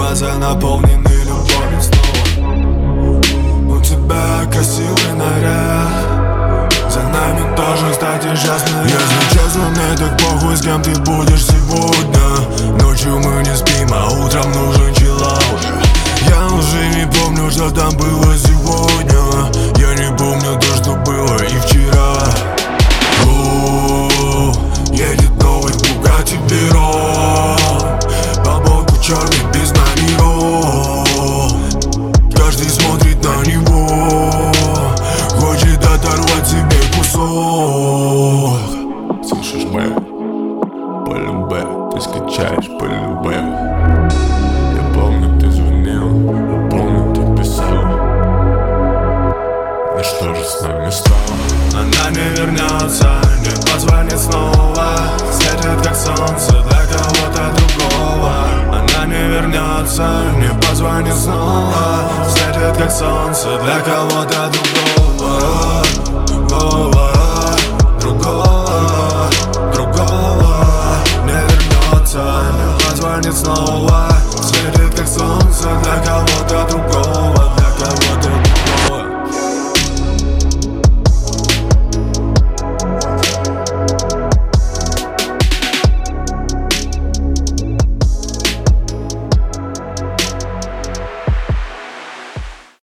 глаза наполнены любовью снова. У тебя красивый наряд, за нами тоже, кстати, счастливы. Если честно, мне так похуй, с кем ты будешь сегодня. Ночью мы не спим, а утром нужен чиллаут. Я уже не помню, что там было сегодня. Я не помню то, что было и вчера. Едет новый Bugatti Veyron, по боку черный без номеров. Каждый смотрит на него, хочет оторвать себе кусок. Слышишь, Б? Полюбе, ты скачаешь полюбе. Я помню, ты звонил, я помню, ты писал. Ну что же с нами стало? Она не вернется, не позвонит снова. Светит как солнце для кого-то другого. Она не вернется, не позвонит снова. Светит как солнце для кого-то другого. Другого не вернется, не позвонит снова. Светит как солнце для кого-то другого.